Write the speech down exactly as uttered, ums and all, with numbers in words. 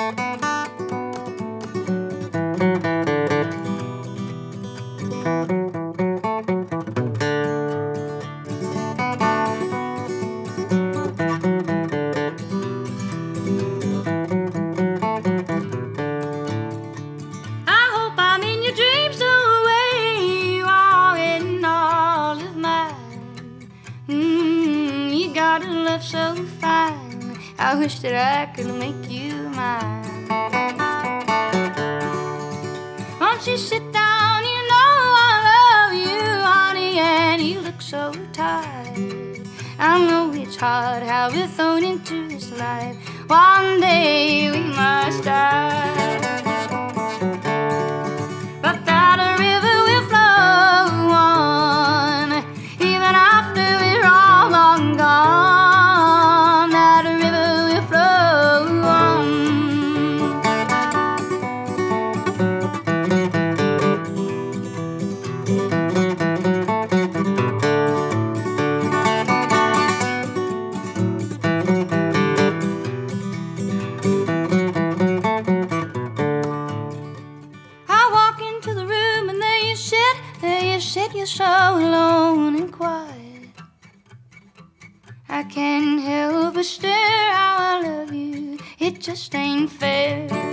So fine, I wish that I could make you mine. Won't you sit down? You know I love you, honey, and you look so tired. I know it's hard how we're thrown into this life. One day we must die, but that river will flow on, even after we're all long gone. You're so alone and quiet. I can't help but stare how I love you. It just ain't fair.